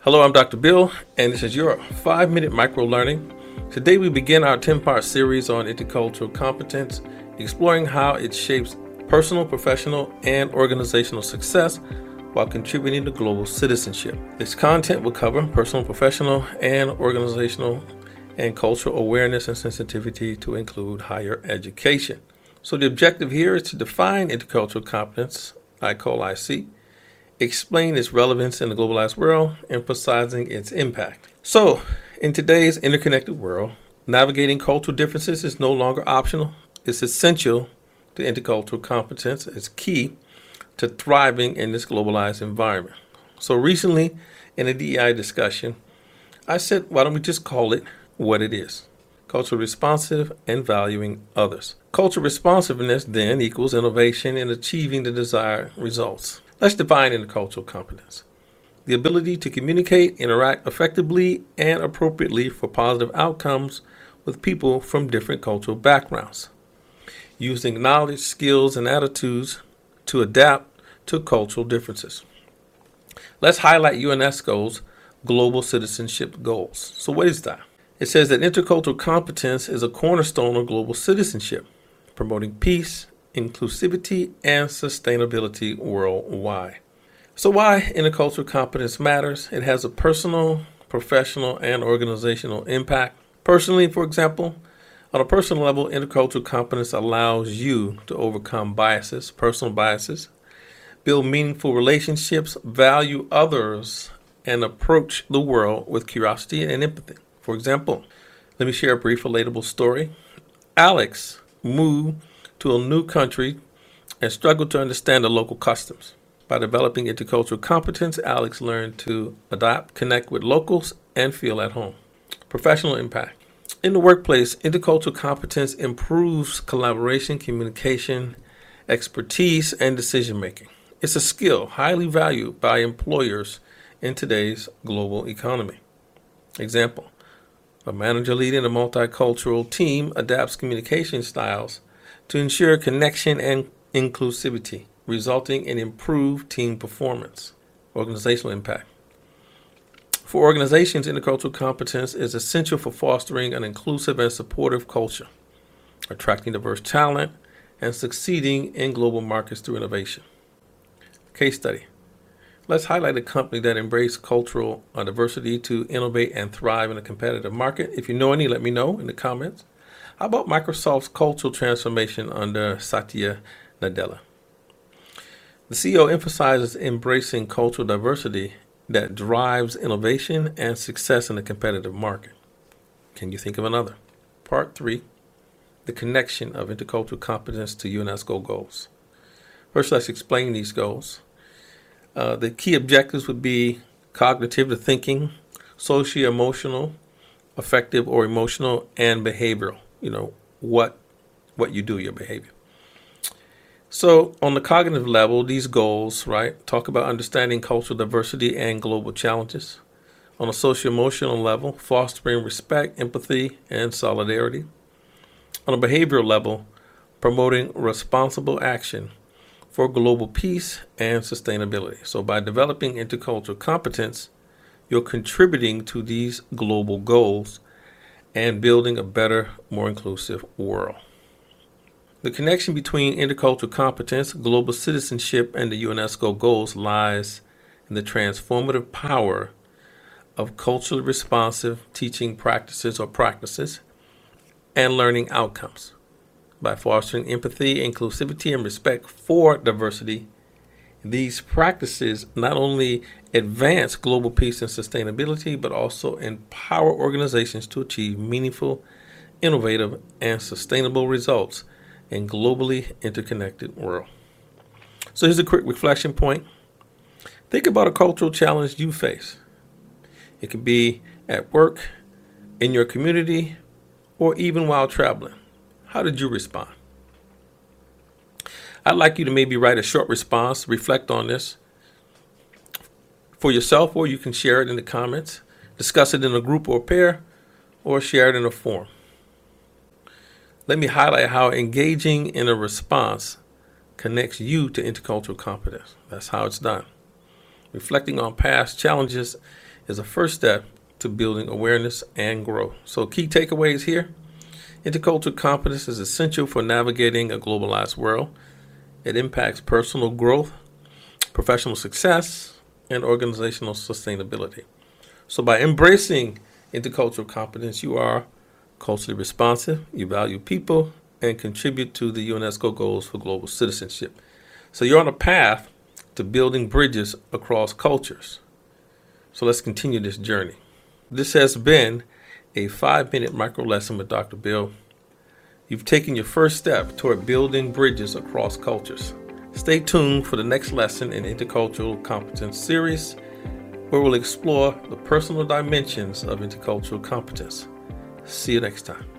Hello, I'm Dr. Bill, and this is your 5-minute micro learning. Today we begin our 10-part series on intercultural competence, exploring how it shapes personal, professional, and organizational success while contributing to global citizenship. This content will cover personal, professional, and organizational and cultural awareness and sensitivity to include higher education. So the objective here is to define intercultural competence, I call IC, explain its relevance in the globalized world, emphasizing its impact. So, in today's interconnected world, navigating cultural differences is no longer optional. It's essential to intercultural competence. It's key to thriving in this globalized environment. So recently, in a DEI discussion, I said, why don't we just call it what it is? Culturally responsive and valuing others. Cultural responsiveness then equals innovation in achieving the desired results. Let's define intercultural competence. The ability to communicate, interact effectively and appropriately for positive outcomes with people from different cultural backgrounds, using knowledge, skills, and attitudes to adapt to cultural differences. Let's highlight UNESCO's Global Citizenship Goals. So what is that? It says that intercultural competence is a cornerstone of global citizenship, promoting peace, inclusivity, and sustainability worldwide. So why intercultural competence matters? It has a personal, professional, and organizational impact. Personally, for example, on a personal level, intercultural competence allows you to overcome biases, personal biases, build meaningful relationships, value others, and approach the world with curiosity and empathy. For example, let me share a brief relatable story. Alex moved to a new country and struggled to understand the local customs. By developing intercultural competence, Alex learned to adapt, connect with locals, and feel at home. Professional impact. In the workplace, intercultural competence improves collaboration, communication, expertise, and decision-making. It's a skill highly valued by employers in today's global economy. Example, a manager leading a multicultural team adapts communication styles to ensure connection and inclusivity, resulting in improved team performance. Organizational impact. For organizations, intercultural competence is essential for fostering an inclusive and supportive culture, attracting diverse talent, and succeeding in global markets through innovation. Case study. Let's highlight a company that embraced cultural diversity to innovate and thrive in a competitive market. If you know any, let me know in the comments. How about Microsoft's cultural transformation under Satya Nadella? The CEO emphasizes embracing cultural diversity that drives innovation and success in a competitive market. Can you think of another? Part 3, the connection of intercultural competence to UNESCO goals. First, let's explain these goals. The key objectives would be cognitive, the thinking, socio-emotional, affective or emotional, and behavioral. What you do, your behavior. So on the cognitive level, these goals, talk about understanding cultural diversity and global challenges. On a socio-emotional level, fostering respect, empathy, and solidarity. On a behavioral level, promoting responsible action for global peace and sustainability. So by developing intercultural competence, you're contributing to these global goals and building a better, more inclusive world. The connection between intercultural competence, global citizenship, and the UNESCO goals lies in the transformative power of culturally responsive teaching practices and learning outcomes. By fostering empathy, inclusivity, and respect for diversity, these practices not only advance global peace and sustainability, but also empower organizations to achieve meaningful, innovative, and sustainable results in globally interconnected world. So here's a quick reflection point. Think about a cultural challenge you face. It could be at work, in your community, or even while traveling. How did you respond? I'd like you to maybe write a short response, reflect on this for yourself, or you can share it in the comments, discuss it in a group or pair, or share it in a forum. Let me highlight how engaging in a response connects you to intercultural competence. That's how it's done. Reflecting on past challenges is a first step to building awareness and growth. So key takeaways here. Intercultural competence is essential for navigating a globalized world. It impacts personal growth, professional success, and organizational sustainability. So by embracing intercultural competence, you are culturally responsive, you value people, and contribute to the UNESCO goals for global citizenship. So you're on a path to building bridges across cultures. So let's continue this journey. This has been a 5-minute micro lesson with Dr. Bill. You've taken your first step toward building bridges across cultures. Stay tuned for the next lesson in Intercultural Competence series, where we'll explore the personal dimensions of intercultural competence. See you next time.